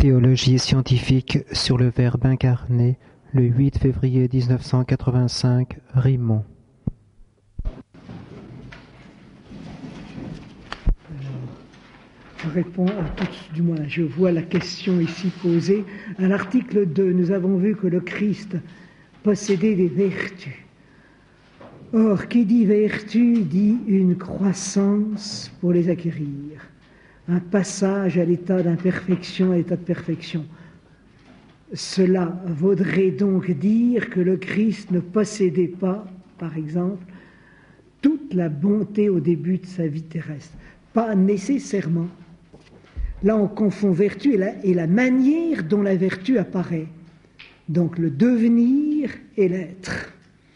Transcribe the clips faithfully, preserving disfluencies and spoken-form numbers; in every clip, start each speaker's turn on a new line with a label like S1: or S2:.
S1: Théologie scientifique sur le Verbe incarné, le huit février mille neuf cent quatre-vingt-cinq, Rimont.
S2: Je réponds à toutes, du moins je vois la question ici posée. À l'article deux, nous avons vu que le Christ possédait des vertus. Or, qui dit vertu dit une croissance pour les acquérir, un passage à l'état d'imperfection, à l'état de perfection. Cela vaudrait donc dire que le Christ ne possédait pas, par exemple, toute la bonté au début de sa vie terrestre. Pas nécessairement. Là, on confond vertu et la, et la manière dont la vertu apparaît. Donc, le devenir et l'être.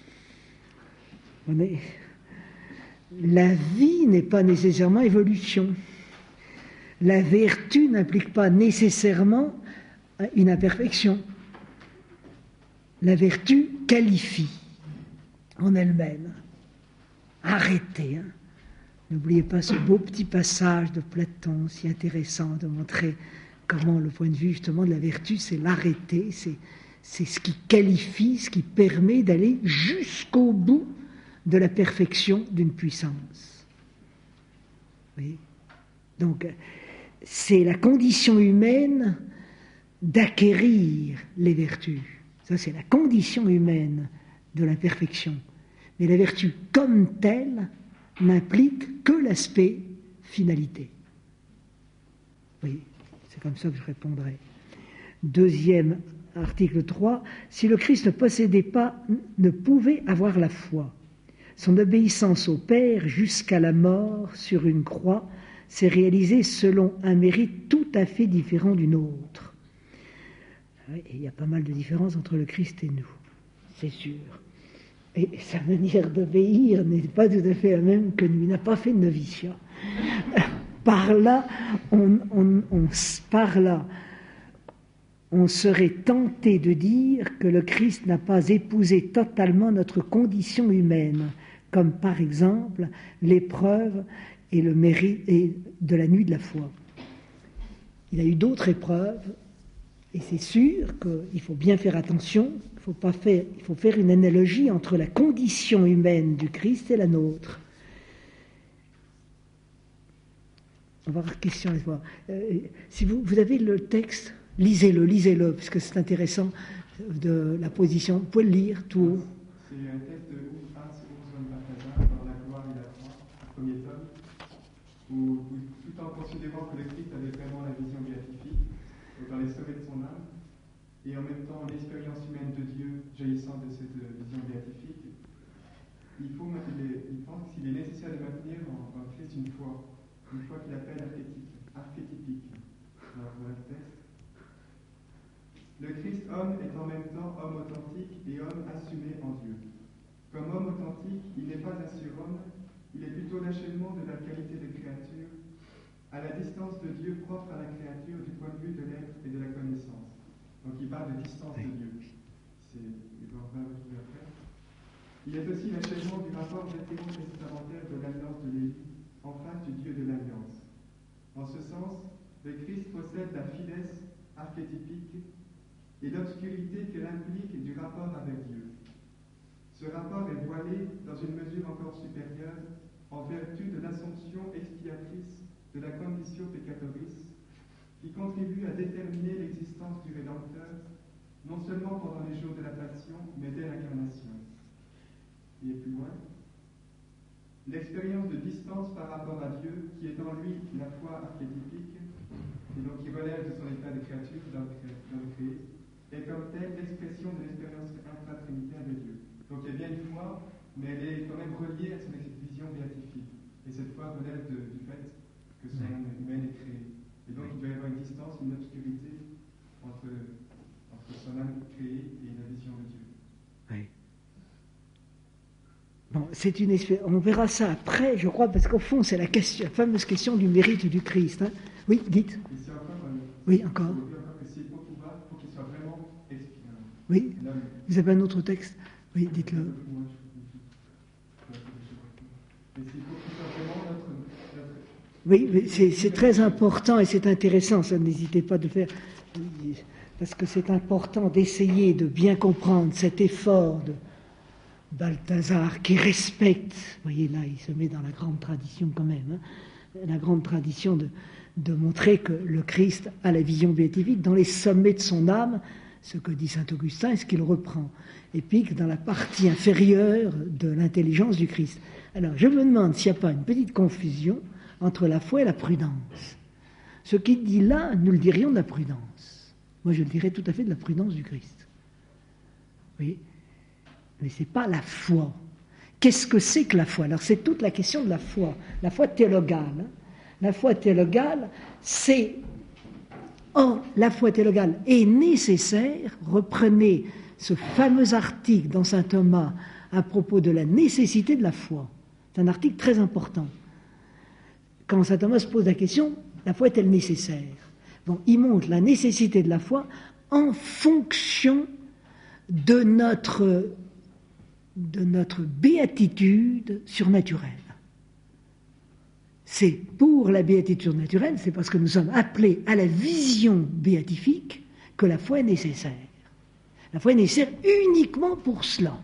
S2: On est... La vie n'est pas nécessairement évolution. La vertu n'implique pas nécessairement une imperfection. La vertu qualifie en elle-même. Arrêtez, hein. N'oubliez pas ce beau petit passage de Platon, si intéressant, de montrer comment le point de vue justement de la vertu, c'est l'arrêter, c'est, c'est ce qui qualifie, ce qui permet d'aller jusqu'au bout de la perfection d'une puissance. Oui. Donc, c'est la condition humaine d'acquérir les vertus. Ça, c'est la condition humaine de la perfection. Mais la vertu comme telle n'implique que l'aspect finalité. Oui, c'est comme ça que je répondrai. Deuxième article trois, si le Christ ne possédait pas, ne pouvait avoir la foi, son obéissance au Père jusqu'à la mort sur une croix s'est réalisée selon un mérite tout à fait différent du nôtre. Et il y a pas mal de différences entre le Christ et nous, c'est sûr. Et sa manière d'obéir n'est pas tout à fait la même que nous. Il n'a pas fait de noviciat. Par là, on, on, on, par là, on serait tenté de dire que le Christ n'a pas épousé totalement notre condition humaine, comme par exemple l'épreuve et le mérite et de la nuit de la foi. Il a eu d'autres épreuves, et c'est sûr qu'il faut bien faire attention. Il faut pas faire, il faut faire une analogie entre la condition humaine du Christ et la nôtre. On va avoir question. Euh, si vous, vous avez le texte, lisez-le, lisez-le, parce que c'est intéressant de la position. Vous pouvez le lire tout haut.
S3: C'est un texte de Hans Urs von Balthasar dans La gloire et la croix, premier tome, où, où tout en considérant que le Christ avait vraiment la vision béatifique, dans les sommets de son âme, et en même temps l'expérience humaine de Dieu jaillissant de cette vision béatifique, il, faut, il, est, il pense qu'il est nécessaire de maintenir en, en Christ une foi, une foi qu'il appelle archétypique. Alors voilà le texte. Le Christ homme est en même temps homme authentique et homme assumé en Dieu. Comme homme authentique, il n'est pas un surhomme, il est plutôt l'achèvement de la qualité de créature, à la distance de Dieu propre à la créature du point de vue de l'être et de la connaissance. Donc il parle de distance de Dieu. C'est, il va en retrouver après. Il est aussi l'achèvement du rapport vétéro-testamentaire de l'alliance de Lévi en face du Dieu de l'alliance. En ce sens, le Christ possède la finesse archétypique et l'obscurité qu'elle implique du rapport avec Dieu. Ce rapport est voilé dans une mesure encore supérieure en vertu de l'assomption expiatrice de la condition peccatrice qui contribue à déterminer l'existence du Rédempteur, non seulement pendant les jours de la Passion, mais dès l'incarnation. Et plus loin, l'expérience de distance par rapport à Dieu, qui est en lui la foi archétypique, et donc qui relève de son état de créature dans le, dans le créé, est comme telle l'expression de l'expérience intratrinitaire de Dieu. Donc il y a bien une foi, mais elle est quand même reliée à son vision béatifique. Et cette foi relève de, du fait que son âme humaine est créée. Et donc il doit y avoir une distance, une obscurité entre, entre son âme créée et la vision de Dieu.
S2: Oui. Bon, c'est une espèce, on verra ça après, je crois, parce qu'au fond, c'est la, question, la fameuse question du mérite du Christ. Hein. Oui, dites.
S3: Ici encore, euh,
S2: oui, encore.
S3: Il faut encore que c'est pour pouvoir, pour qu'il soit vraiment expiant.
S2: Oui.
S3: Là,
S2: vous avez un autre texte? Oui, dites-le.
S3: Mais c'est pour qu'il soit vraiment notre, notre
S2: Oui, c'est, c'est très important et c'est intéressant, ça, n'hésitez pas de faire, parce que c'est important d'essayer de bien comprendre cet effort de Balthazar qui respecte, vous voyez là, il se met dans la grande tradition quand même, hein, la grande tradition de, de montrer que le Christ a la vision béatifique dans les sommets de son âme, ce que dit saint Augustin et ce qu'il reprend, et puis dans la partie inférieure de l'intelligence du Christ. Alors, je me demande s'il n'y a pas une petite confusion entre la foi et la prudence. Ce qu'il dit là, nous le dirions de la prudence. Moi, je le dirais tout à fait de la prudence du Christ. Oui, mais ce n'est pas la foi. Qu'est-ce que c'est que la foi? Alors, c'est toute la question de la foi. La foi théologale. Hein. La foi théologale, c'est... Or, la foi théologale est nécessaire. Reprenez ce fameux article dans saint Thomas à propos de la nécessité de la foi. C'est un article très important. Quand saint Thomas se pose la question, la foi est-elle nécessaire? Bon, il montre la nécessité de la foi en fonction de notre, de notre béatitude surnaturelle. C'est pour la béatitude naturelle, c'est parce que nous sommes appelés à la vision béatifique que la foi est nécessaire. La foi est nécessaire uniquement pour cela.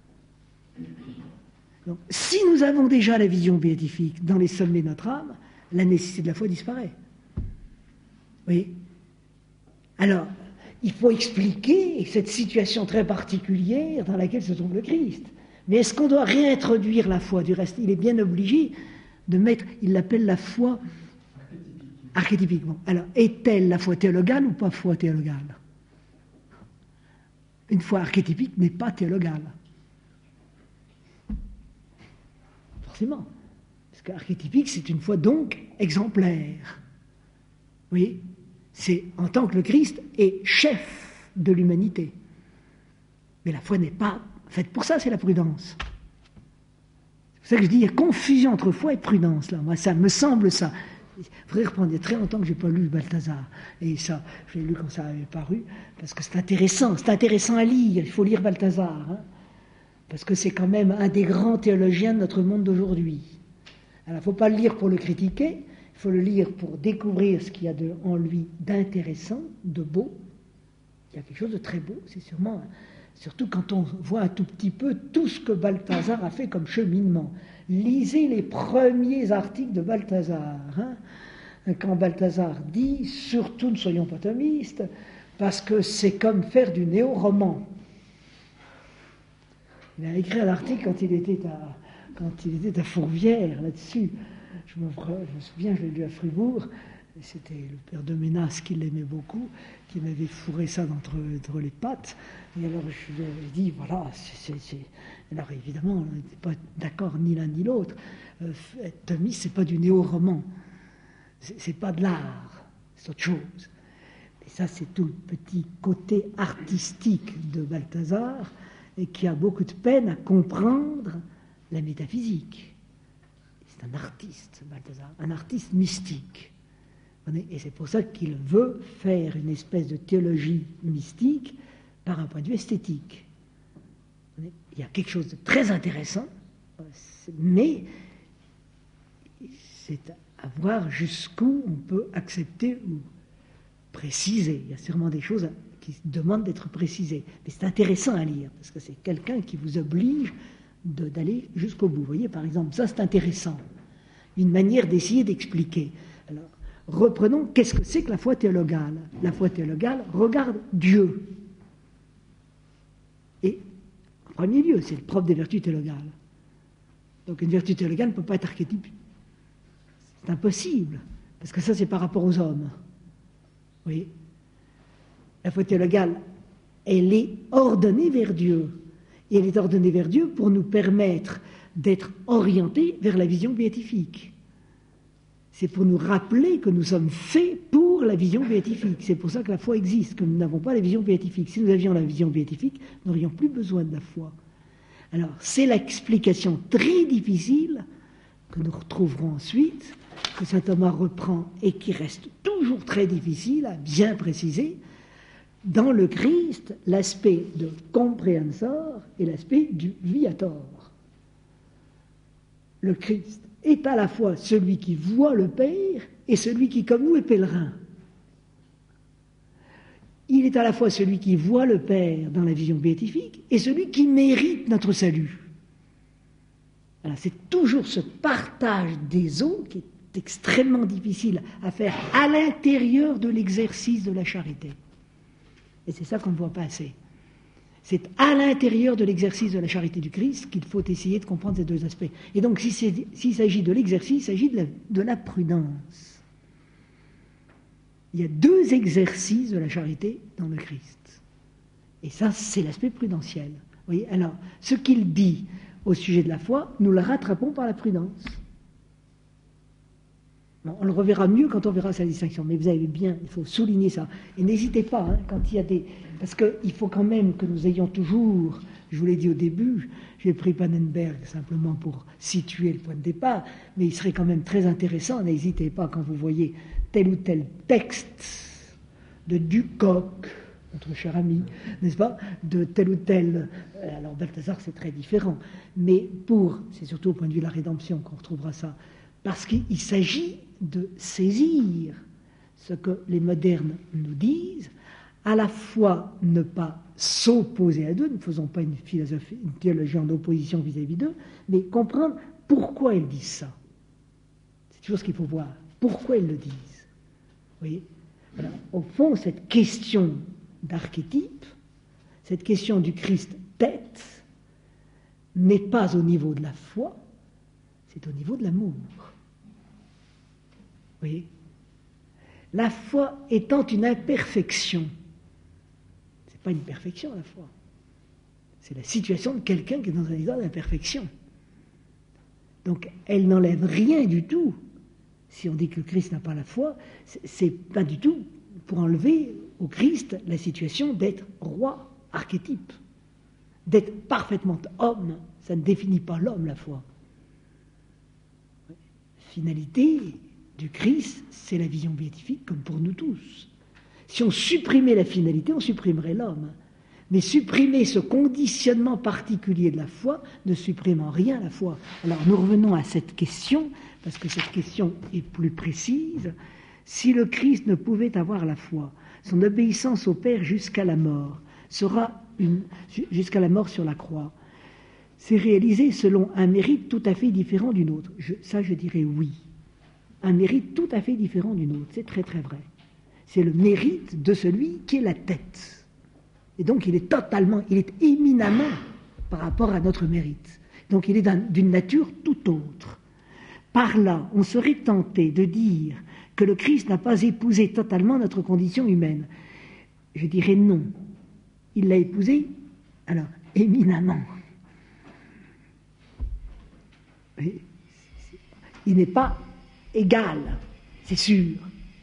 S2: Donc, si nous avons déjà la vision béatifique dans les sommets de notre âme, la nécessité de la foi disparaît. Oui. Alors, il faut expliquer cette situation très particulière dans laquelle se trouve le Christ. Mais est-ce qu'on doit réintroduire la foi? Du reste, il est bien obligé de mettre, il l'appelle la foi archétypiquement. Alors, est-elle la foi théologale ou pas foi théologale? Une foi archétypique n'est pas théologale. Forcément. Parce qu'archétypique, c'est une foi donc exemplaire. Oui, c'est en tant que le Christ est chef de l'humanité. Mais la foi n'est pas faite pour ça, c'est la prudence. C'est pour ça que je dis, il y a confusion entre foi et prudence, là. Moi, ça me semble ça. Il faudrait reprendre, il y a très longtemps que je n'ai pas lu Balthazar. Et ça, je l'ai lu quand ça avait paru, parce que c'est intéressant, c'est intéressant à lire, il faut lire Balthazar, hein, parce que c'est quand même un des grands théologiens de notre monde d'aujourd'hui. Alors, il ne faut pas le lire pour le critiquer, il faut le lire pour découvrir ce qu'il y a de, en lui d'intéressant, de beau. Il y a quelque chose de très beau, c'est sûrement... Surtout quand on voit un tout petit peu tout ce que Balthazar a fait comme cheminement. Lisez les premiers articles de Balthazar. Hein, quand Balthazar dit « Surtout ne soyons pas thomistes, parce que c'est comme faire du néo-roman ». Il a écrit un article quand il était à, quand il était à Fourvière, là-dessus. Je me, je me souviens, je l'ai lu à Fribourg. C'était le père de Ménas qui l'aimait beaucoup, qui m'avait fourré ça d'entre, entre les pattes. Et alors je lui ai dit, voilà, c'est, c'est... alors évidemment, on n'était pas d'accord ni l'un ni l'autre. Euh, être thomiste, c'est pas du néo-roman. C'est, c'est pas de l'art, c'est autre chose. Et ça, c'est tout le petit côté artistique de Balthazar, et qui a beaucoup de peine à comprendre la métaphysique. C'est un artiste, Balthazar, un artiste mystique. Et c'est pour ça qu'il veut faire une espèce de théologie mystique par un point de vue esthétique. Il y a quelque chose de très intéressant, mais c'est à voir jusqu'où on peut accepter ou préciser. Il y a sûrement des choses qui demandent d'être précisées. Mais c'est intéressant à lire, parce que c'est quelqu'un qui vous oblige de, d'aller jusqu'au bout. Vous voyez, par exemple, ça c'est intéressant. Une manière d'essayer d'expliquer. Alors, reprenons, qu'est-ce que c'est que la foi théologale? La foi théologale regarde Dieu. Et, en premier lieu, c'est le propre des vertus théologales. Donc une vertu théologale ne peut pas être archétype. C'est impossible, parce que ça, c'est par rapport aux hommes. Vous voyez? La foi théologale, elle est ordonnée vers Dieu. Et elle est ordonnée vers Dieu pour nous permettre d'être orientés vers la vision béatifique. C'est pour nous rappeler que nous sommes faits pour la vision béatifique. C'est pour ça que la foi existe, que nous n'avons pas la vision béatifique. Si nous avions la vision béatifique, nous n'aurions plus besoin de la foi. Alors, c'est l'explication très difficile que nous retrouverons ensuite, que saint Thomas reprend et qui reste toujours très difficile à bien préciser. Dans le Christ, l'aspect de comprehensor et l'aspect du viator. Le Christ est à la fois celui qui voit le Père et celui qui, comme nous, est pèlerin. Il est à la fois celui qui voit le Père dans la vision béatifique et celui qui mérite notre salut. Alors, c'est toujours ce partage des eaux qui est extrêmement difficile à faire à l'intérieur de l'exercice de la charité. Et c'est ça qu'on ne voit pas assez. C'est à l'intérieur de l'exercice de la charité du Christ qu'il faut essayer de comprendre ces deux aspects. Et donc, si c'est, s'il s'agit de l'exercice, il s'agit de la, de la prudence. Il y a deux exercices de la charité dans le Christ. Et ça, c'est l'aspect prudentiel. Vous voyez, alors, ce qu'il dit au sujet de la foi, nous le rattrapons par la prudence. Bon, on le reverra mieux quand on verra sa distinction, mais vous avez bien, il faut souligner ça. Et n'hésitez pas, hein, quand il y a des... Parce qu'il faut quand même que nous ayons toujours, je vous l'ai dit au début, j'ai pris Pannenberg simplement pour situer le point de départ, mais il serait quand même très intéressant, n'hésitez pas quand vous voyez tel ou tel texte de Ducoq, notre cher ami, n'est-ce pas, de tel ou tel... Alors Balthazar, c'est très différent, mais pour, c'est surtout au point de vue de la rédemption qu'on retrouvera ça, parce qu'il s'agit de saisir ce que les modernes nous disent, à la fois ne pas s'opposer à d'eux, ne faisons pas une philosophie, une théologie en opposition vis-à-vis d'eux, mais comprendre pourquoi ils disent ça. C'est toujours ce qu'il faut voir, pourquoi ils le disent. Vous voyez ? Alors, au fond, cette question d'archétype, cette question du Christ tête, n'est pas au niveau de la foi, c'est au niveau de l'amour. Vous voyez ? La foi étant une imperfection, ce n'est pas une perfection la foi, c'est la situation de quelqu'un qui est dans un état d'imperfection. Donc elle n'enlève rien du tout. Si on dit que le Christ n'a pas la foi, c'est pas du tout pour enlever au Christ la situation d'être roi archétype, d'être parfaitement homme. Ça ne définit pas l'homme, la foi. Finalité du Christ, c'est la vision béatifique, comme pour nous tous. Si on supprimait la finalité, on supprimerait l'homme. Mais supprimer ce conditionnement particulier de la foi ne supprime en rien la foi. Alors nous revenons à cette question, parce que cette question est plus précise. Si le Christ ne pouvait avoir la foi, son obéissance au Père jusqu'à la mort sera une, jusqu'à la mort sur la croix, c'est réalisé selon un mérite tout à fait différent d'une autre. Je, ça, je dirais oui. Un mérite tout à fait différent d'une autre. C'est très très vrai. C'est le mérite de celui qui est la tête. Et donc il est totalement, il est éminemment par rapport à notre mérite. Donc il est d'un, d'une nature tout autre. Par là, on serait tenté de dire que le Christ n'a pas épousé totalement notre condition humaine. Je dirais non. Il l'a épousée, alors, éminemment. Mais il n'est pas égal, c'est sûr.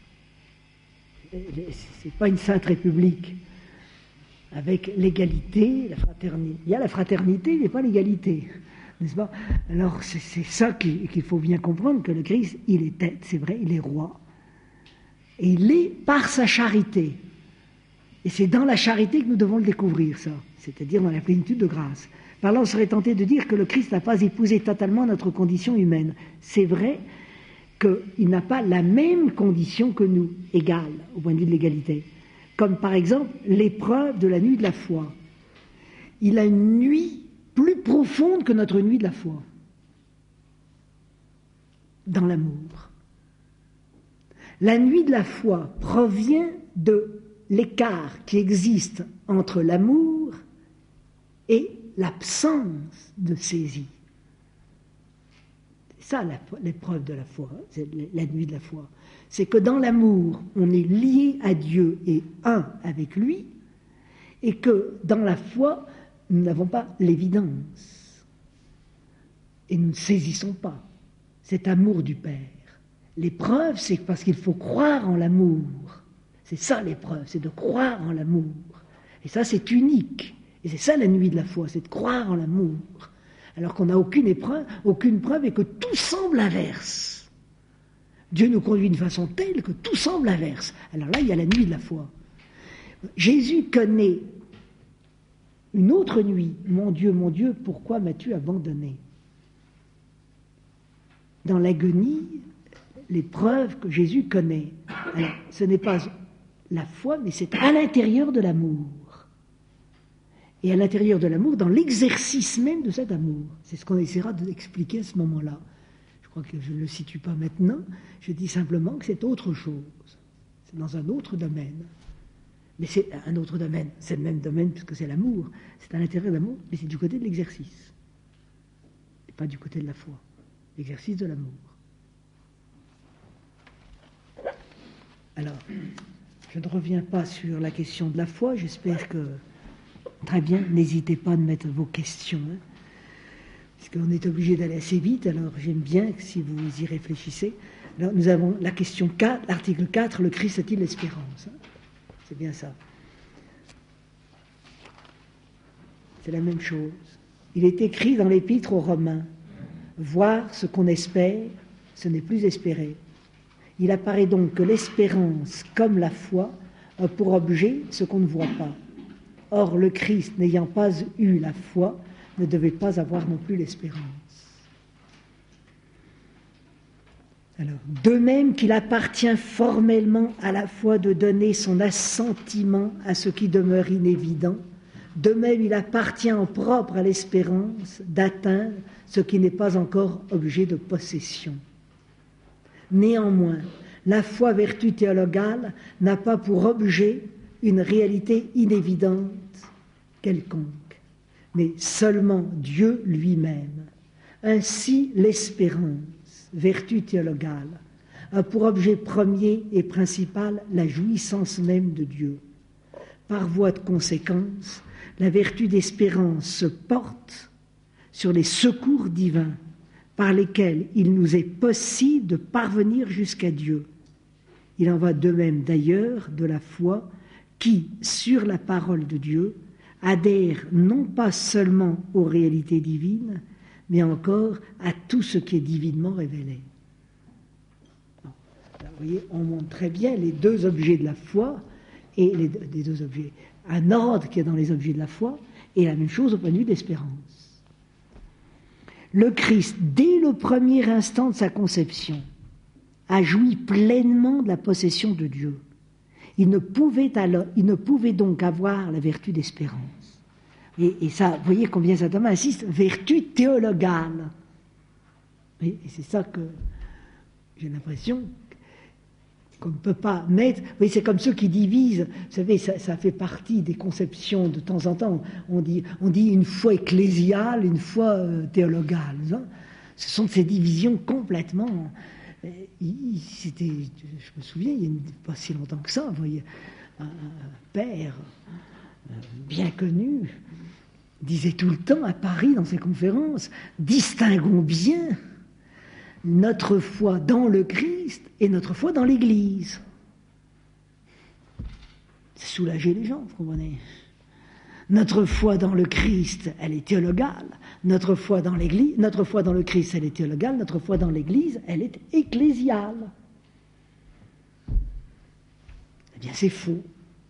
S2: C'est pas une sainte république avec l'égalité, la fraternité. Il y a la fraternité, mais pas l'égalité, n'est-ce pas? Alors c'est, c'est ça qu'il, qu'il faut bien comprendre, que le Christ, il est tête, c'est vrai, il est roi, et il l'est par sa charité. Et c'est dans la charité que nous devons le découvrir, ça, c'est-à-dire dans la plénitude de grâce. Par là, on serait tenté de dire que le Christ n'a pas épousé totalement notre condition humaine. C'est vrai qu'il n'a pas la même condition que nous, égale, au point de vue de l'égalité. Comme par exemple l'épreuve de la nuit de la foi. Il a une nuit plus profonde que notre nuit de la foi, dans l'amour. La nuit de la foi provient de l'écart qui existe entre l'amour et l'absence de saisie. C'est ça l'épreuve de la foi, c'est la nuit de la foi. C'est que dans l'amour, on est lié à Dieu et un avec lui, et que dans la foi, nous n'avons pas l'évidence. Et nous ne saisissons pas cet amour du Père. L'épreuve, c'est parce qu'il faut croire en l'amour. C'est ça l'épreuve, c'est de croire en l'amour. Et ça, c'est unique. Et c'est ça la nuit de la foi, c'est de croire en l'amour. Alors qu'on n'a aucune épreuve, aucune preuve et que tout semble inverse. Dieu nous conduit d'une façon telle que tout semble inverse. Alors là, il y a la nuit de la foi. Jésus connaît une autre nuit. Mon Dieu, mon Dieu, pourquoi m'as-tu abandonné? dans l'agonie les preuves que Jésus connaît. Alors, ce n'est pas la foi, mais c'est à l'intérieur de l'amour. Et à l'intérieur de l'amour, dans l'exercice même de cet amour. C'est ce qu'on essaiera d'expliquer à ce moment-là. Je crois que je ne le situe pas maintenant, je dis simplement que c'est autre chose. C'est dans un autre domaine. Mais c'est un autre domaine, c'est le même domaine puisque c'est l'amour. C'est à l'intérieur de l'amour, mais c'est du côté de l'exercice. Et pas du côté de la foi. L'exercice de l'amour. Alors, je ne reviens pas sur la question de la foi, j'espère que... Très bien, n'hésitez pas à mettre vos questions, hein, puisqu'on est obligé d'aller assez vite, alors j'aime bien que si vous y réfléchissez. Alors, nous avons la question quatre, l'article quatre, le Christ a-t-il l'espérance, hein? C'est bien ça. C'est la même chose. Il est écrit dans l'épître aux Romains, voir ce qu'on espère, ce n'est plus espérer. Il apparaît donc que l'espérance, comme la foi, a pour objet ce qu'on ne voit pas. Or, le Christ, n'ayant pas eu la foi, ne devait pas avoir non plus l'espérance. Alors, de même qu'il appartient formellement à la foi de donner son assentiment à ce qui demeure inévident, de même il appartient en propre à l'espérance d'atteindre ce qui n'est pas encore objet de possession. Néanmoins, la foi, vertu théologale, n'a pas pour objet une réalité inévidente quelconque, mais seulement Dieu lui-même. Ainsi, l'espérance, vertu théologale, a pour objet premier et principal la jouissance même de Dieu. Par voie de conséquence, la vertu d'espérance se porte sur les secours divins par lesquels il nous est possible de parvenir jusqu'à Dieu. Il en va de même d'ailleurs de la foi qui, sur la parole de Dieu, adhère non pas seulement aux réalités divines, mais encore à tout ce qui est divinement révélé. Bon, là, vous voyez, on montre très bien les deux objets de la foi, et les, les deux objets, un ordre qui est dans les objets de la foi, et la même chose au point de vue de l'espérance. Le Christ, dès le premier instant de sa conception, a joui pleinement de la possession de Dieu. Il ne pouvait, alors, il ne pouvait donc avoir la vertu d'espérance. Et, et ça, vous voyez combien Saint Thomas insiste, vertu théologale. Et, et c'est ça que j'ai l'impression qu'on ne peut pas mettre. Vous voyez, c'est comme ceux qui divisent. Vous savez, ça, ça fait partie des conceptions de temps en temps. On dit, on dit une foi ecclésiale, une foi euh, théologale. Hein. Ce sont ces divisions complètement... C'était, je me souviens, il n'y a pas si longtemps que ça, vous voyez, un père bien connu disait tout le temps à Paris dans ses conférences, distinguons bien notre foi dans le Christ et notre foi dans l'Église. C'est soulager les gens, vous comprenez ? Notre foi dans le Christ, elle est théologale. Notre foi dans l'Église, notre foi dans le Christ, elle est théologale. Notre foi dans l'Église, elle est ecclésiale. Eh bien, c'est faux.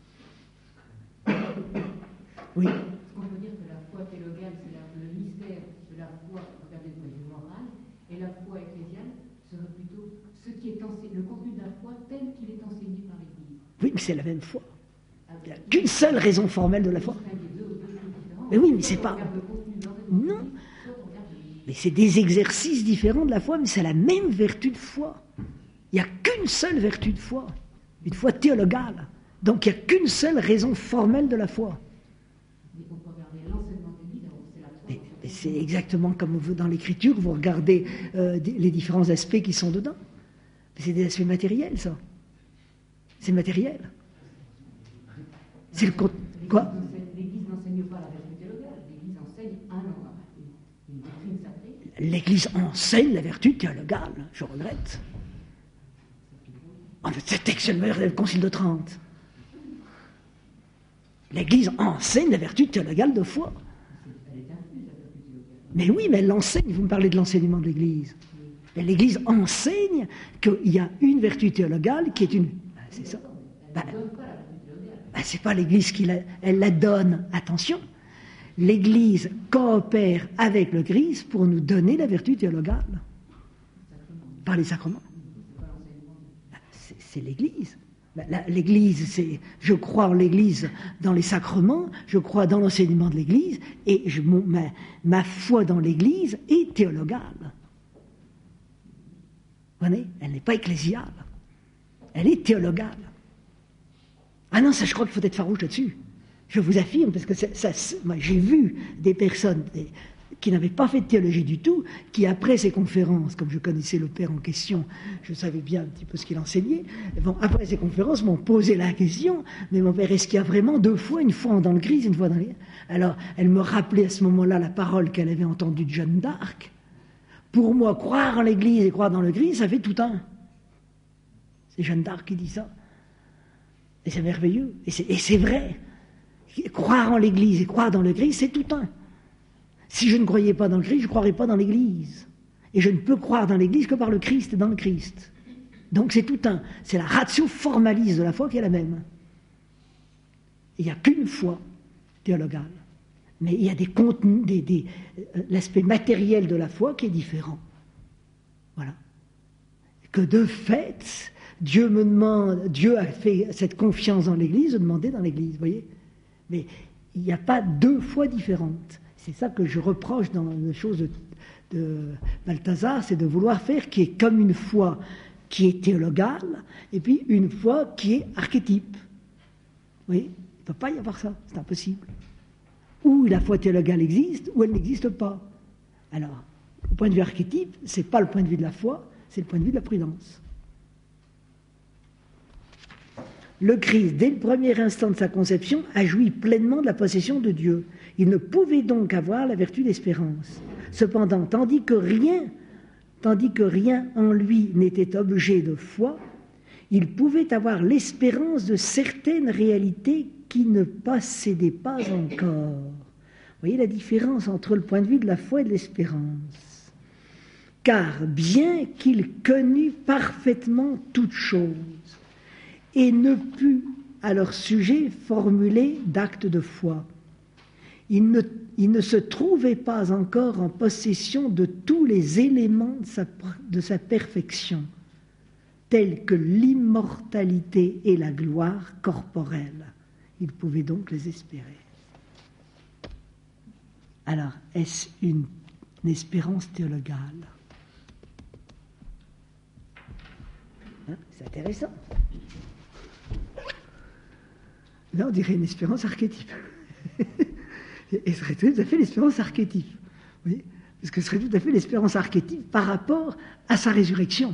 S2: Oui.
S4: On peut dire que la foi théologale, c'est la, le mystère de la foi regardée du point de vue moral, et la foi ecclésiale serait plutôt ce qui est enseigné, le contenu de la foi tel qu'il est enseigné par l'Église.
S2: Oui, mais c'est la même foi. Il n'y a qu'une seule raison formelle de la foi. Mais oui, mais c'est pas... Non. Mais c'est des exercices différents de la foi, mais c'est la même vertu de foi. Il n'y a qu'une seule vertu de foi. Une foi théologale. Donc il n'y a qu'une seule raison formelle de la foi. Mais, mais c'est exactement comme vous, dans l'Écriture, vous regardez euh, les différents aspects qui sont dedans. Mais c'est des aspects matériels, ça. C'est matériel. C'est le compte. Quoi ?
S4: L'Église n'enseigne pas la vertu théologale. L'Église enseigne un une doctrine sacrée.
S2: L'Église enseigne la vertu théologale. Je regrette. En fait, c'est texte le Concile de Trente. L'Église enseigne la vertu théologale de foi. Mais oui, mais elle l'enseigne. Vous me parlez de l'enseignement de l'Église. Mais l'Église enseigne qu'il y a une vertu théologale qui est une... Ben, c'est ça. Ben, ben, c'est pas l'Église qui la, elle la donne. Attention. L'Église coopère avec le Christ pour nous donner la vertu théologale. Par les sacrements. C'est, c'est l'Église. L'Église, c'est, je crois en l'Église dans les sacrements, je crois dans l'enseignement de l'Église, et je, mon, ma, ma foi dans l'Église est théologale. Vous voyez, elle n'est pas ecclésiale, elle est théologale. Ah non, ça, je crois qu'il faut être farouche là-dessus. Je vous affirme, parce que ça, ça, moi, j'ai vu des personnes des, qui n'avaient pas fait de théologie du tout, qui après ces conférences, comme je connaissais le père en question, je savais bien un petit peu ce qu'il enseignait, bon, après ces conférences m'ont posé la question, mais mon père, est-ce qu'il y a vraiment deux fois, une fois dans le Christ, une fois dans les... Alors, elle me rappelait à ce moment-là la parole qu'elle avait entendue de Jeanne d'Arc. Pour moi, croire en l'Église et croire dans le Christ, ça fait tout un. C'est Jeanne d'Arc qui dit ça. Et c'est merveilleux, et c'est, et c'est vrai. Croire en l'Église et croire dans le Christ, c'est tout un. Si je ne croyais pas dans le Christ, je ne croirais pas dans l'Église. Et je ne peux croire dans l'Église que par le Christ et dans le Christ. Donc c'est tout un. C'est la ratio formaliste de la foi qui est la même. Il n'y a qu'une foi théologale. Mais il y a des contenus, des, des, euh, l'aspect matériel de la foi qui est différent. Voilà. Que de fait, Dieu me demande, Dieu a fait cette confiance dans l'Église, de demander dans l'Église, vous voyez. Mais il n'y a pas deux foi différentes. C'est ça que je reproche dans les choses de, de Balthazar, c'est de vouloir faire qui est comme une foi qui est théologale, et puis une foi qui est archétype. Oui, il ne peut pas y avoir ça, c'est impossible. Ou la foi théologale existe, ou elle n'existe pas. Alors, au point de vue archétype, ce n'est pas le point de vue de la foi, c'est le point de vue de la prudence. Le Christ, dès le premier instant de sa conception, a joui pleinement de la possession de Dieu. Il ne pouvait donc avoir la vertu d'espérance. Cependant, tandis que rien, tandis que rien en lui n'était objet de foi, il pouvait avoir l'espérance de certaines réalités qui ne possédait pas encore. Vous voyez la différence entre le point de vue de la foi et de l'espérance. Car bien qu'il connût parfaitement toutes choses, et ne put à leur sujet formuler d'actes de foi, il ne, il ne se trouvait pas encore en possession de tous les éléments de sa, de sa perfection, tels que l'immortalité et la gloire corporelle. Il pouvait donc les espérer. Alors, est-ce une, une espérance théologale? Hein, c'est intéressant. Là, on dirait une espérance archétype. Et ce serait tout à fait l'espérance archétype. Vous voyez, parce que ce serait tout à fait l'espérance archétype par rapport à sa résurrection.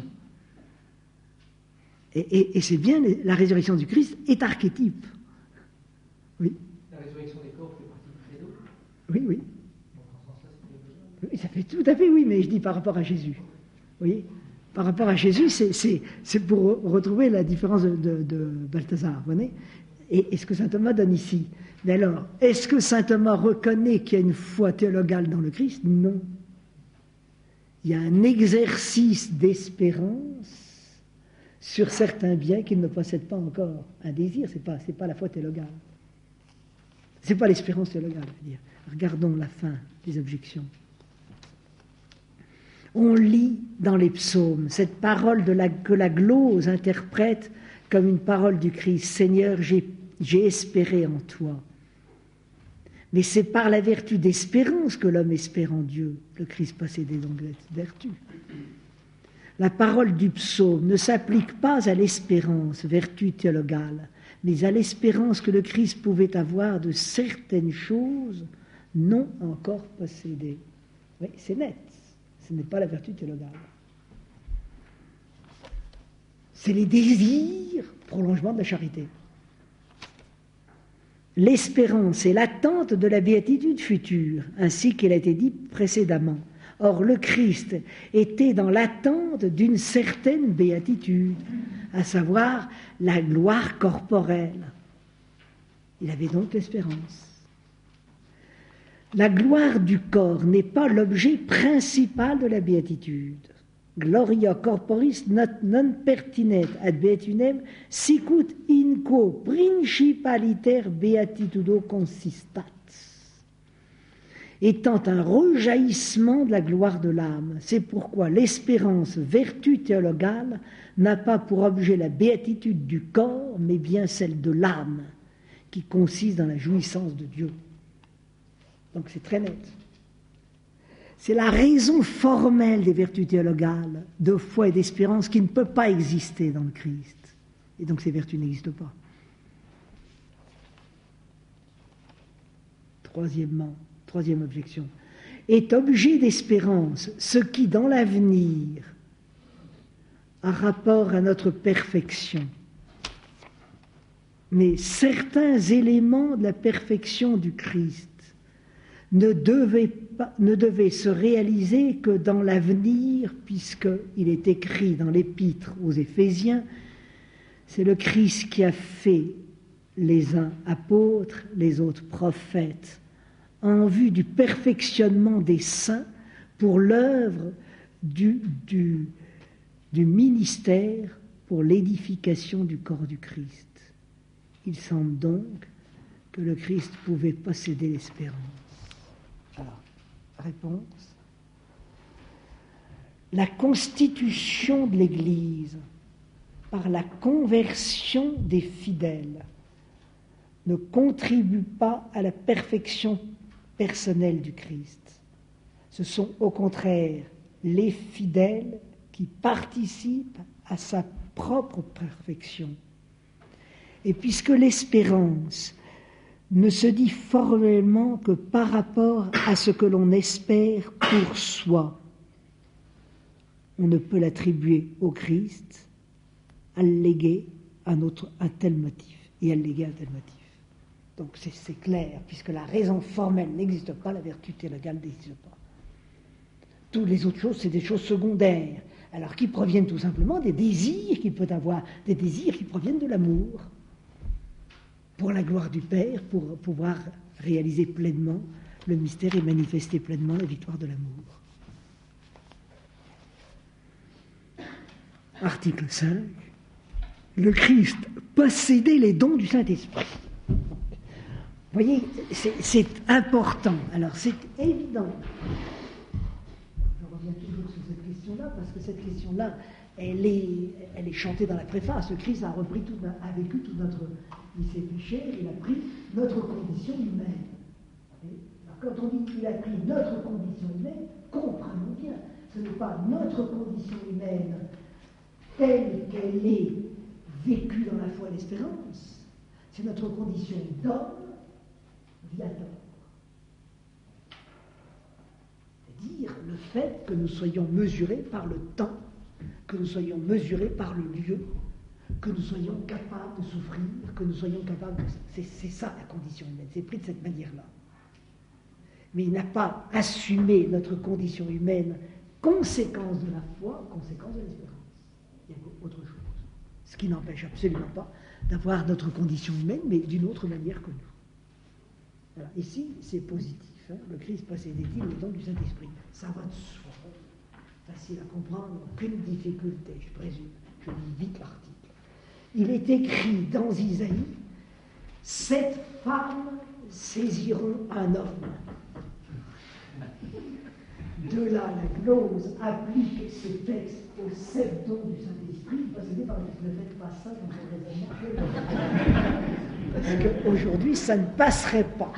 S2: Et, et, et c'est bien, la résurrection du Christ est archétype. Oui.
S5: La résurrection des corps fait partie du credo.
S2: Oui, oui. Oui, ça fait tout à fait, oui, mais je dis par rapport à Jésus. Vous voyez, par rapport à Jésus, c'est, c'est, c'est pour retrouver la différence de, de, de Balthazar. Vous voyez. Et, et ce que saint Thomas donne ici. Mais alors, est-ce que saint Thomas reconnaît qu'il y a une foi théologale dans le Christ? Non. Il y a un exercice d'espérance sur certains biens qu'il ne possède pas encore. Un désir, ce n'est pas, c'est pas la foi théologale. Ce n'est pas l'espérance théologale, je veux dire. Regardons la fin des objections. On lit dans les psaumes cette parole de la, que la glose interprète comme une parole du Christ. Seigneur, j'ai, j'ai espéré en toi. Mais c'est par la vertu d'espérance que l'homme espère en Dieu. Le Christ possédait donc cette vertu. La parole du psaume ne s'applique pas à l'espérance, vertu théologale, mais à l'espérance que le Christ pouvait avoir de certaines choses non encore possédées. Oui, c'est net. Ce n'est pas la vertu théologale. C'est les désirs, prolongement de la charité. L'espérance est l'attente de la béatitude future, ainsi qu'il a été dit précédemment. Or, le Christ était dans l'attente d'une certaine béatitude, à savoir la gloire corporelle. Il avait donc l'espérance. La gloire du corps n'est pas l'objet principal de la béatitude. Gloria corporis non pertinet ad beatitunem sicut in quo principaliter beatitudo consistat. étant un rejaillissement de la gloire de l'âme. C'est pourquoi l'espérance, vertu théologale, n'a pas pour objet la béatitude du corps, mais bien celle de l'âme, qui consiste dans la jouissance de Dieu. Donc c'est très net. C'est la raison formelle des vertus théologales, de foi et d'espérance, qui ne peut pas exister dans le Christ. Et donc ces vertus n'existent pas. Troisièmement, troisième objection, est objet d'espérance ce qui, dans l'avenir, a rapport à notre perfection. Mais certains éléments de la perfection du Christ ne devaient, pas, ne devaient se réaliser que dans l'avenir, puisqu'il est écrit dans l'épître aux Éphésiens, c'est le Christ qui a fait les uns apôtres, les autres prophètes, en vue du perfectionnement des saints pour l'œuvre du, du, du ministère pour l'édification du corps du Christ. Il semble donc que le Christ pouvait posséder l'espérance. Alors, réponse. La constitution de l'Église par la conversion des fidèles ne contribue pas à la perfection personnelle du Christ. Ce sont au contraire les fidèles qui participent à sa propre perfection. Et puisque l'espérance ne se dit formellement que par rapport à ce que l'on espère pour soi, on ne peut l'attribuer au Christ, à le léguer à, notre, à tel motif, et à le léguer à tel motif. Donc c'est, c'est clair, puisque la raison formelle n'existe pas, la vertu théologale n'existe pas. Toutes les autres choses, c'est des choses secondaires, alors qui proviennent tout simplement des désirs qu'il peut avoir, des désirs qui proviennent de l'amour, pour la gloire du Père, pour pouvoir réaliser pleinement le mystère et manifester pleinement la victoire de l'amour. Article cinq. Le Christ possédait les dons du Saint-Esprit. Vous voyez, c'est, c'est important. Alors, c'est évident. Je reviens toujours sur cette question-là, parce que cette question-là, elle est, elle est chantée dans la préface. Le Christ a repris tout, a vécu tout notre... Il s'est péché, il a pris notre condition humaine. Alors, quand on dit qu'il a pris notre condition humaine, comprenons bien, ce n'est pas notre condition humaine telle qu'elle est vécue dans la foi et l'espérance, c'est notre condition d'homme viator. C'est-à-dire le fait que nous soyons mesurés par le temps, que nous soyons mesurés par le lieu, que nous soyons capables de souffrir, que nous soyons capables de... C'est, c'est ça la condition humaine, c'est pris de cette manière-là. Mais il n'a pas assumé notre condition humaine, conséquence de la foi, conséquence de l'espérance. Il y a autre chose. Ce qui n'empêche absolument pas d'avoir notre condition humaine, mais d'une autre manière que nous. Voilà. Ici, c'est positif. Hein. Le Christ possédait-il le don du Saint-Esprit. Ça va de soi. Facile à comprendre, aucune difficulté, je présume. Je lis vite l'article. Il est écrit dans Isaïe, « Sept femmes saisiront un homme ». De là, la glose applique ce texte aux sept dons du Saint-Esprit, possédés par le ne faites pas ça dans le raisonnement. Parce qu'aujourd'hui, ça ne passerait pas.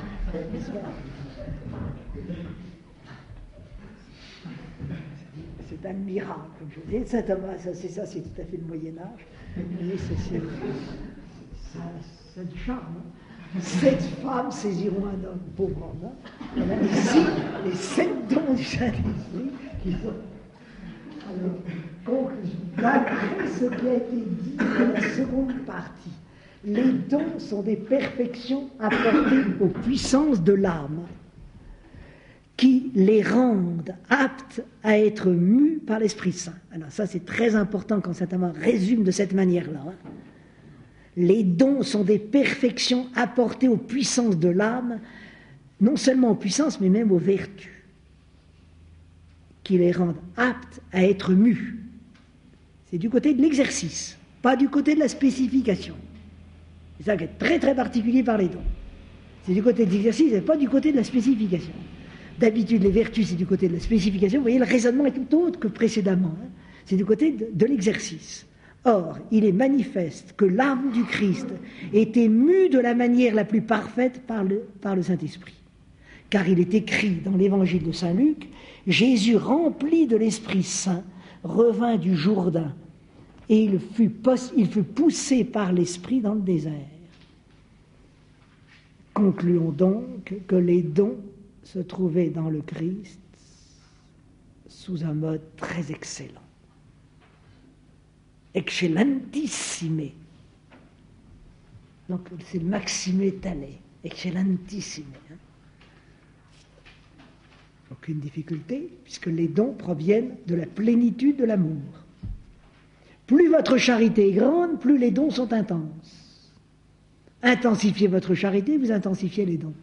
S2: C'est un miracle, comme je dis. Ça, c'est ça, c'est tout à fait le Moyen-Âge. Mais c'est, c'est, ça, ça a du charme. Hein. Sept femmes saisiront un homme, pauvre homme. Hein. Voilà, ici, les sept dons du Saint-Esprit qui sont. Alors, conclusion. D'après ce qui a été dit dans la seconde partie, les dons sont des perfections apportées aux puissances de l'âme, qui les rendent aptes à être mus par l'Esprit Saint. Alors ça, c'est très important quand saint Thomas résume de cette manière-là. Hein. Les dons sont des perfections apportées aux puissances de l'âme, non seulement aux puissances, mais même aux vertus, qui les rendent aptes à être mus. C'est du côté de l'exercice, pas du côté de la spécification. C'est ça qui est très très particulier par les dons. C'est du côté de l'exercice et pas du côté de la spécification. d'habitude, les vertus, c'est du côté de la spécification. Vous voyez, le raisonnement est tout autre que précédemment. Hein. C'est du côté de, de l'exercice. Or, il est manifeste que l'âme du Christ est émue de la manière la plus parfaite par le, par le Saint-Esprit. Car il est écrit dans l'évangile de Saint Luc, Jésus, rempli de l'Esprit Saint, revint du Jourdain, et il fut, pos- il fut poussé par l'Esprit dans le désert. Concluons donc que les dons se trouvaient dans le Christ sous un mode très excellent. Excellentissime. Donc c'est le maxime tale, excellentissime. Hein. Aucune difficulté, puisque les dons proviennent de la plénitude de l'amour. Plus votre charité est grande, plus les dons sont intenses. Intensifiez votre charité, vous intensifiez les dons.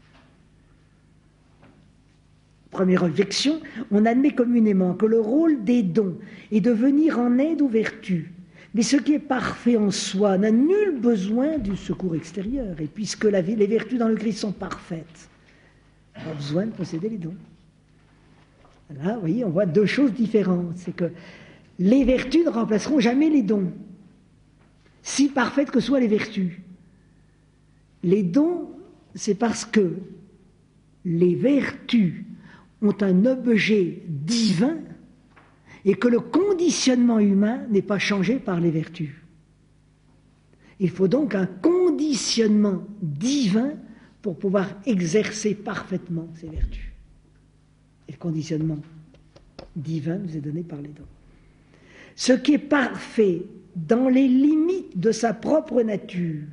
S2: Première objection, on admet communément que le rôle des dons est de venir en aide aux vertus. Mais ce qui est parfait en soi n'a nul besoin du secours extérieur. Et puisque la, les vertus dans le Christ sont parfaites, pas besoin de posséder les dons. Là, vous voyez, on voit deux choses différentes. C'est que les vertus ne remplaceront jamais les dons, si parfaites que soient les vertus. Les dons, c'est parce que les vertus ont un objet divin et que le conditionnement humain n'est pas changé par les vertus. Il faut donc un conditionnement divin pour pouvoir exercer parfaitement ces vertus. Et le conditionnement divin nous est donné par les dons. Ce qui est parfait dans les limites de sa propre nature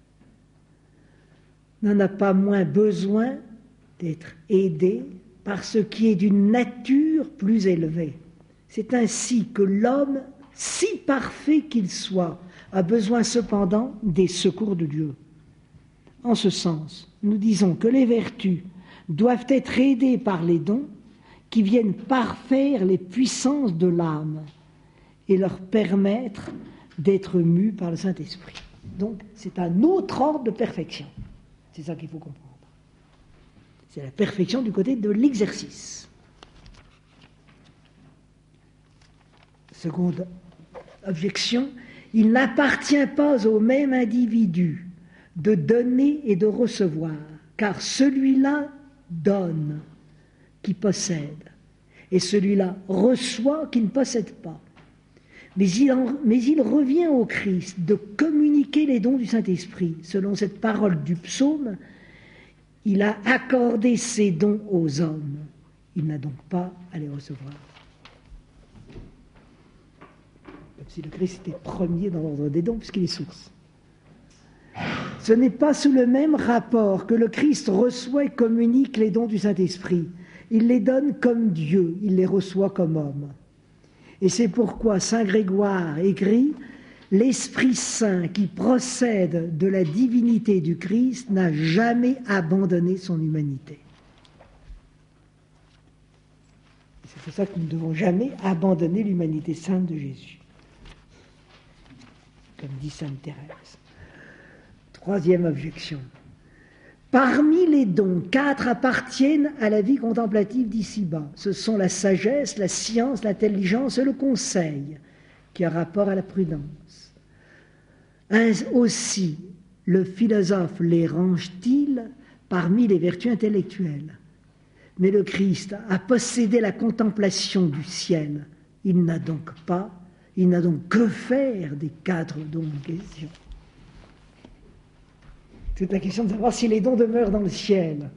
S2: n'en a pas moins besoin d'être aidé par ce qui est d'une nature plus élevée. C'est ainsi que l'homme, si parfait qu'il soit, a besoin cependant des secours de Dieu. En ce sens, nous disons que les vertus doivent être aidées par les dons qui viennent parfaire les puissances de l'âme et leur permettre d'être mus par le Saint-Esprit. Donc, c'est un autre ordre de perfection. C'est ça qu'il faut comprendre. C'est la perfection du côté de l'exercice. Seconde objection, il n'appartient pas au même individu de donner et de recevoir, car celui-là donne qui possède, et celui-là reçoit qui ne possède pas. Mais il, en, mais il revient au Christ de communiquer les dons du Saint-Esprit. Selon cette parole du psaume, il a accordé ses dons aux hommes. Il n'a donc pas à les recevoir. Comme si le Christ était premier dans l'ordre des dons, puisqu'il est source. Ce n'est pas sous le même rapport que le Christ reçoit et communique les dons du Saint-Esprit. Il les donne comme Dieu, il les reçoit comme homme. Et c'est pourquoi saint Grégoire écrit « L'Esprit Saint qui procède de la divinité du Christ n'a jamais abandonné son humanité. » C'est pour ça que nous ne devons jamais abandonner l'humanité sainte de Jésus. Comme dit sainte Thérèse. Troisième objection. Parmi les dons, quatre appartiennent à la vie contemplative d'ici-bas. Ce sont la sagesse, la science, l'intelligence et le conseil, qui a rapport à la prudence. Ainsi aussi, le philosophe les range-t-il parmi les vertus intellectuelles. Mais le Christ a possédé la contemplation du ciel. Il n'a donc pas, il n'a donc que faire des quatre dons en question. C'est la question de savoir si les dons demeurent dans le ciel.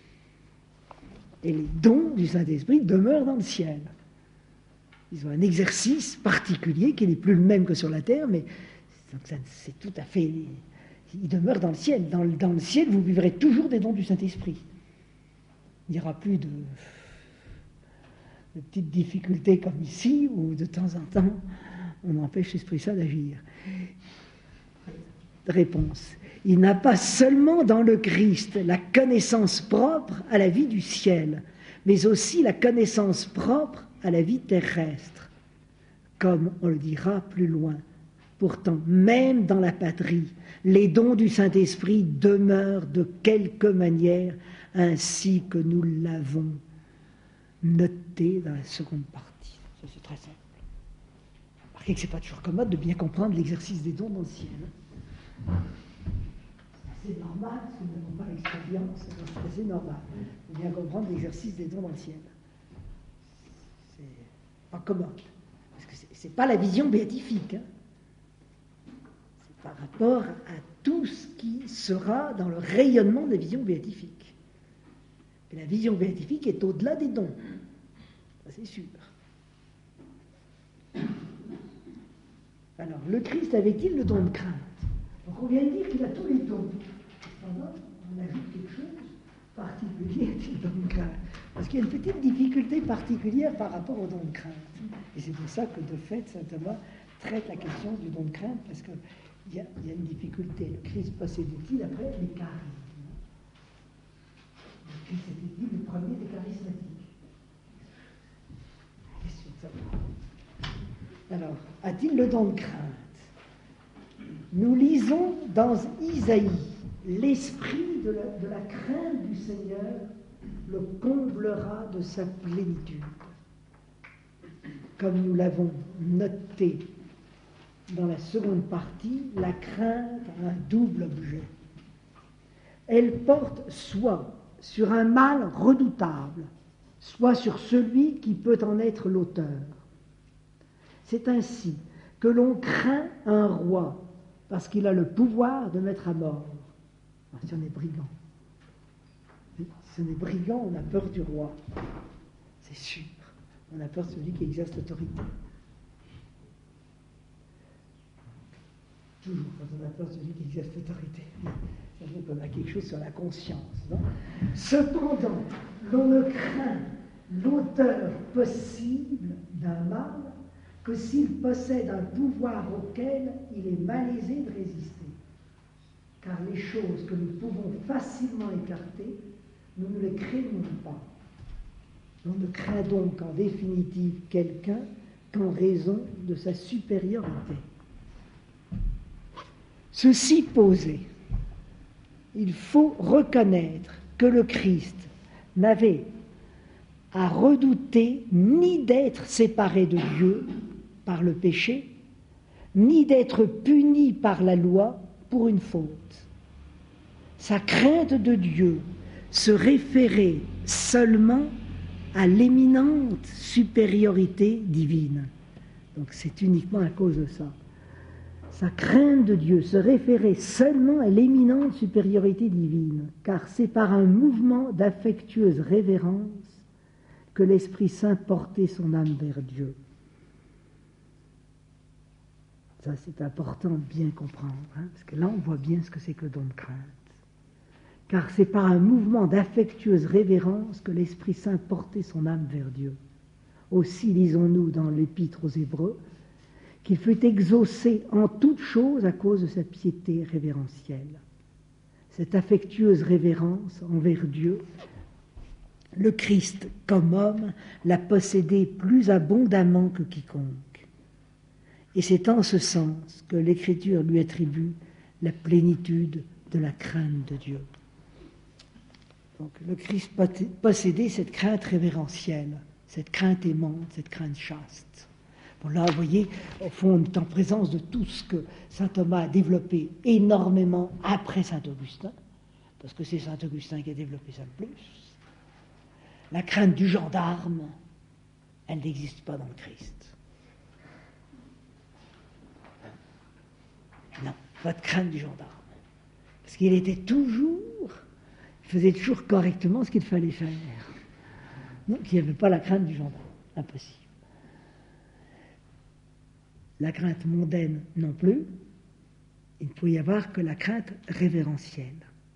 S2: Et les dons du Saint-Esprit demeurent dans le ciel. Ils ont un exercice particulier qui n'est plus le même que sur la terre, mais c'est tout à fait... Ils demeurent dans le ciel. Dans le, dans le ciel, vous vivrez toujours des dons du Saint-Esprit. Il n'y aura plus de, de petites difficultés comme ici, où de temps en temps, on empêche l'Esprit Saint d'agir. Réponse. Il n'a pas seulement dans le Christ la connaissance propre à la vie du ciel, mais aussi la connaissance propre à la vie terrestre, comme on le dira plus loin, Pourtant, même dans la patrie, les dons du Saint-Esprit demeurent de quelque manière ainsi que nous l'avons noté dans la seconde partie. Ça, c'est très simple. Remarquez que ce n'est pas toujours commode de bien comprendre l'exercice des dons dans le ciel. C'est normal, parce que nous n'avons pas l'expérience, c'est assez normal de bien comprendre l'exercice des dons dans le ciel. C'est pas commode, parce que ce n'est pas la vision béatifique. Hein. C'est par rapport à tout ce qui sera dans le rayonnement de la vision béatifique. Et la vision béatifique est au-delà des dons, ça c'est sûr. Alors, le Christ avait-il le don de crainte? Donc on vient de dire qu'il a tous les dons. Cependant, on ajoute quelque chose particulier à ce don de crainte. Parce qu'il y a une petite difficulté particulière par rapport au don de crainte. Et c'est pour ça que, de fait, saint Thomas traite la question du don de crainte, parce qu'il y, y a une difficulté. Le Christ possédait-il après les charismes? Le Christ était-il le premier des charismatiques? Question de savoir. Alors, a-t-il le don de crainte? Nous lisons dans Isaïe, l'esprit de la, de la crainte du Seigneur le comblera de sa plénitude. Comme nous l'avons noté dans la seconde partie, la crainte a un double objet. Elle porte soit sur un mal redoutable, soit sur celui qui peut en être l'auteur. C'est ainsi que l'on craint un roi parce qu'il a le pouvoir de mettre à mort. Alors, si on est brigand, si on est brigand, on a peur du roi, c'est sûr. On a peur de celui qui exerce l'autorité. Toujours quand on a peur de celui qui exerce l'autorité. Ça veut dire qu'on a quelque chose sur la conscience. Non? Cependant, l'on ne craint l'auteur possible d'un mal que s'il possède un pouvoir auquel il est malaisé de résister. Car les choses que nous pouvons facilement écarter, nous ne les craignons pas. On ne craint donc en définitive quelqu'un qu'en raison de sa supériorité. Ceci posé, il faut reconnaître que le Christ n'avait à redouter ni d'être séparé de Dieu par le péché, ni d'être puni par la loi pour une faute. Sa crainte de Dieu se référait seulement à l'éminente supériorité divine. Donc c'est uniquement à cause de ça. Sa crainte de Dieu se référait seulement à l'éminente supériorité divine, car c'est par un mouvement d'affectueuse révérence que l'Esprit Saint portait son âme vers Dieu. Ça, c'est important de bien comprendre, hein, parce que là, on voit bien ce que c'est que le don de crainte. Car c'est par un mouvement d'affectueuse révérence que l'Esprit Saint portait son âme vers Dieu. Aussi, lisons-nous dans l'Épître aux Hébreux, qu'il fut exaucé en toutes choses à cause de sa piété révérentielle. Cette affectueuse révérence envers Dieu, le Christ, comme homme, l'a possédée plus abondamment que quiconque. Et c'est en ce sens que l'Écriture lui attribue la plénitude de la crainte de Dieu. Donc le Christ possédait cette crainte révérentielle, cette crainte aimante, cette crainte chaste. Bon, là, vous voyez, au fond, on est en présence de tout ce que saint Thomas a développé énormément après saint Augustin, parce que c'est saint Augustin qui a développé ça le plus. La crainte du gendarme, elle n'existe pas dans le Christ. Non, pas de crainte du gendarme. Parce qu'il était toujours, il faisait toujours correctement ce qu'il fallait faire. Donc il n'y avait pas la crainte du gendarme, impossible. La crainte mondaine non plus, il ne pouvait y avoir que la crainte révérentielle.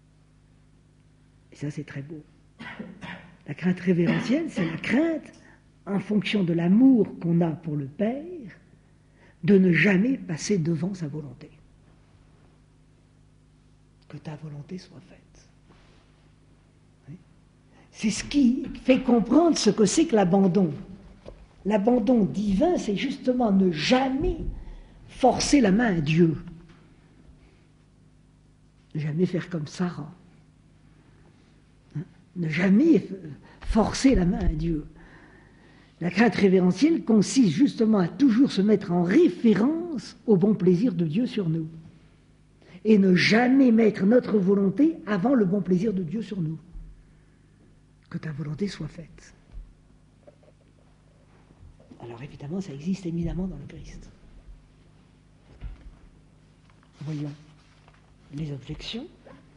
S2: Et ça, c'est très beau. La crainte révérentielle, c'est la crainte, en fonction de l'amour qu'on a pour le Père, de ne jamais passer devant sa volonté. Que ta volonté soit faite. Oui. C'est ce qui fait comprendre ce que c'est que l'abandon. L'abandon divin, c'est justement ne jamais forcer la main à Dieu. Ne jamais faire comme Sarah. Hein? Ne jamais forcer la main à Dieu. La crainte révérentielle consiste justement à toujours se mettre en référence au bon plaisir de Dieu sur nous. Et ne jamais mettre notre volonté avant le bon plaisir de Dieu sur nous. Que ta volonté soit faite. Alors évidemment, ça existe éminemment dans le Christ. Voyons les objections.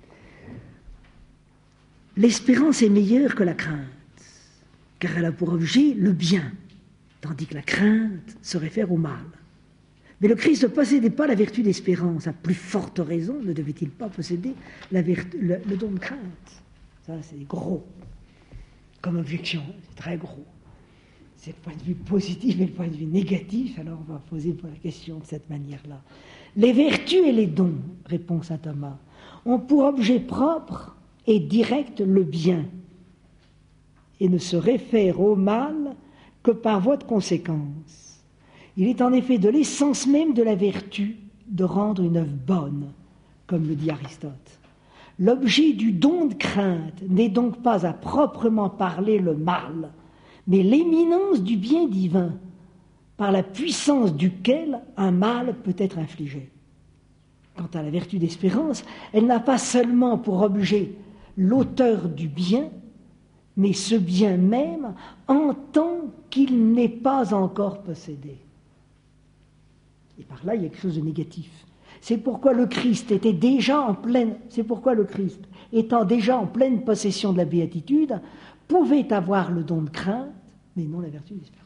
S2: L'espérance est meilleure que la crainte, car elle a pour objet le bien, tandis que la crainte se réfère au mal. Mais le Christ ne possédait pas la vertu d'espérance. À plus forte raison, ne devait-il pas posséder la vertu, le, le don de crainte? Ça, c'est gros comme objection, c'est très gros. C'est le point de vue positif et le point de vue négatif, alors on va poser la question de cette manière-là. Les vertus et les dons, répond saint Thomas, ont pour objet propre et direct le bien, et ne se réfèrent au mal que par voie de conséquence. Il est en effet de l'essence même de la vertu de rendre une œuvre bonne, comme le dit Aristote. L'objet du don de crainte n'est donc pas à proprement parler le mal, mais l'éminence du bien divin, par la puissance duquel un mal peut être infligé. Quant à la vertu d'espérance, elle n'a pas seulement pour objet l'auteur du bien, mais ce bien même en tant qu'il n'est pas encore possédé. Et par là, il y a quelque chose de négatif. C'est pourquoi le Christ était déjà en pleine, c'est pourquoi le Christ, étant déjà en pleine possession de la béatitude, pouvait avoir le don de crainte, mais non la vertu d'espérance.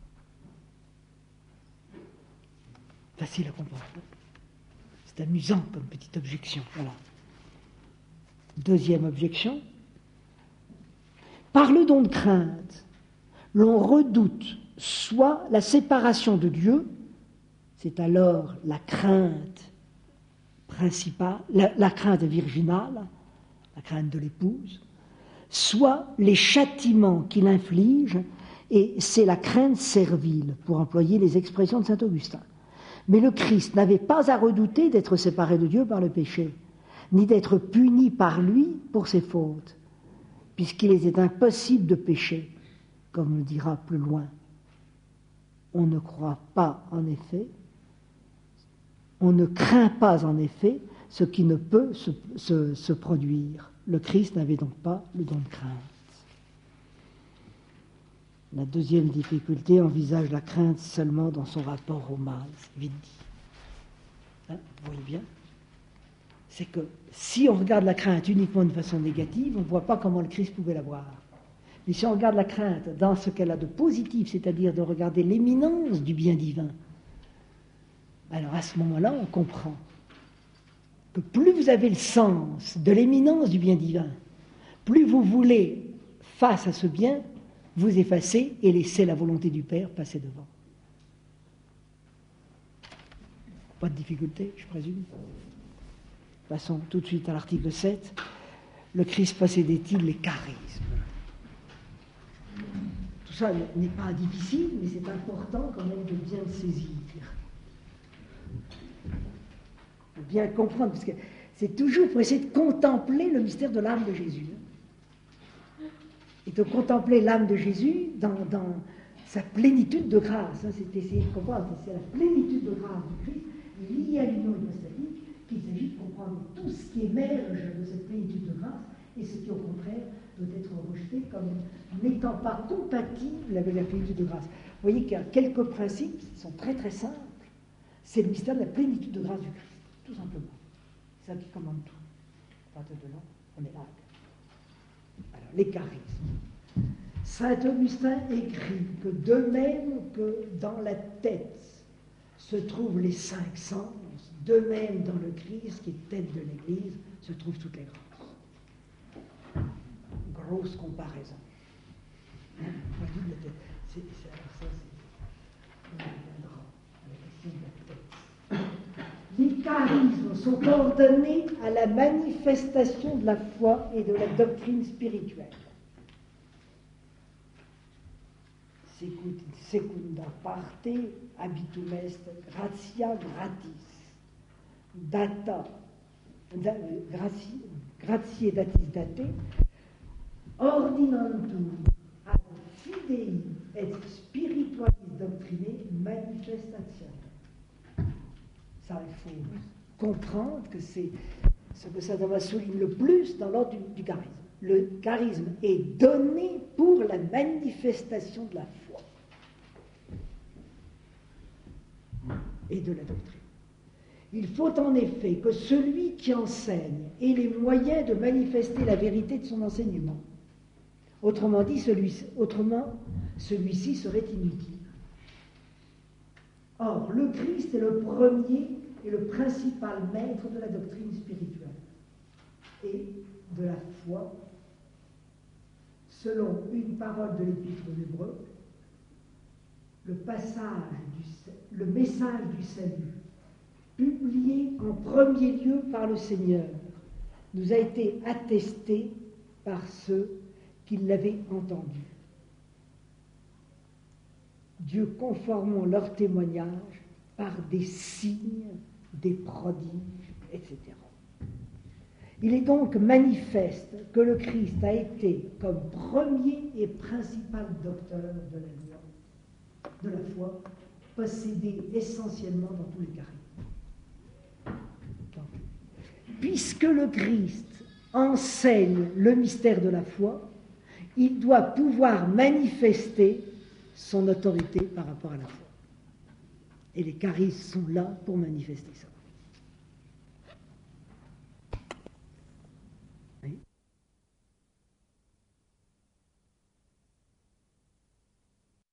S2: Facile à comprendre. C'est amusant comme petite objection. Voilà. Deuxième objection. Par le don de crainte, l'on redoute soit la séparation de Dieu, c'est alors la crainte principale, la, la crainte virginale, la crainte de l'épouse, soit les châtiments qu'il inflige, et c'est la crainte servile, pour employer les expressions de saint Augustin. Mais le Christ n'avait pas à redouter d'être séparé de Dieu par le péché, ni d'être puni par lui pour ses fautes, puisqu'il était impossible de pécher, comme le dira plus loin. On ne croit pas, en effet, on ne craint pas, en effet, ce qui ne peut se, se, se produire. Le Christ n'avait donc pas le don de crainte. La deuxième difficulté envisage la crainte seulement dans son rapport au mal, c'est vite dit. Hein, vous voyez bien? C'est que si on regarde la crainte uniquement de façon négative, on ne voit pas comment le Christ pouvait l'avoir. Mais si on regarde la crainte dans ce qu'elle a de positif, c'est-à-dire de regarder l'éminence du bien divin, alors à ce moment-là, on comprend que plus vous avez le sens de l'éminence du bien divin, plus vous voulez, face à ce bien, vous effacer et laisser la volonté du Père passer devant. Pas de difficulté, je présume. Passons tout de suite à l'article sept. Le Christ possédait-il les charismes? Tout ça n'est pas difficile, mais c'est important quand même de bien le saisir. De bien le comprendre, parce que c'est toujours pour essayer de contempler le mystère de l'âme de Jésus. Et de contempler l'âme de Jésus dans, dans sa plénitude de grâce. C'est essayer de comprendre, c'est la plénitude de grâce du Christ liée à l'union hypostatique qu'il s'agit de comprendre tout ce qui émerge de cette plénitude de grâce et ce qui, au contraire, doit être rejeté comme n'étant pas compatible avec la plénitude de grâce. Vous voyez qu'il y a quelques principes qui sont très très simples. C'est le mystère de la plénitude de grâce du Christ, tout simplement. C'est ça qui commande tout. À partir de là, on est là. Alors, les charismes. Saint Augustin écrit que de même que dans la tête se trouvent les cinq sens, de même dans le Christ, qui est tête de l'Église, se trouvent toutes les grâces. Grosse comparaison. Hein? C'est, c'est, alors ça, c'est, on reviendra à la question de la tête. Les charismes sont ordonnés à la manifestation de la foi et de la doctrine spirituelle. secunda parte habitum est gratia gratis, data, da, gratie, gratiae datis date, ordinantum ad fidei et spiritualis doctrinae manifestation. Ça, il faut comprendre que c'est ce que Saint Thomas souligne le plus dans l'ordre du, du charisme. Le charisme est donné pour la manifestation de la foi et de la doctrine. Il faut en effet que celui qui enseigne ait les moyens de manifester la vérité de son enseignement. Autrement dit, celui, autrement, celui-ci serait inutile. Or, le Christ est le premier et le principal maître de la doctrine spirituelle et de la foi, selon une parole de l'Épître aux Hébreux, le passage du, le message du salut, publié en premier lieu par le Seigneur, nous a été attesté par ceux qui l'avaient entendu. Dieu conformant leur témoignage par des signes, des prodiges, et cetera. Il est donc manifeste que le Christ a été, comme premier et principal docteur de la loi, de la foi, possédé essentiellement dans tous les charismes. Puisque le Christ enseigne le mystère de la foi, il doit pouvoir manifester son autorité par rapport à la foi. Et les charismes sont là pour manifester ça.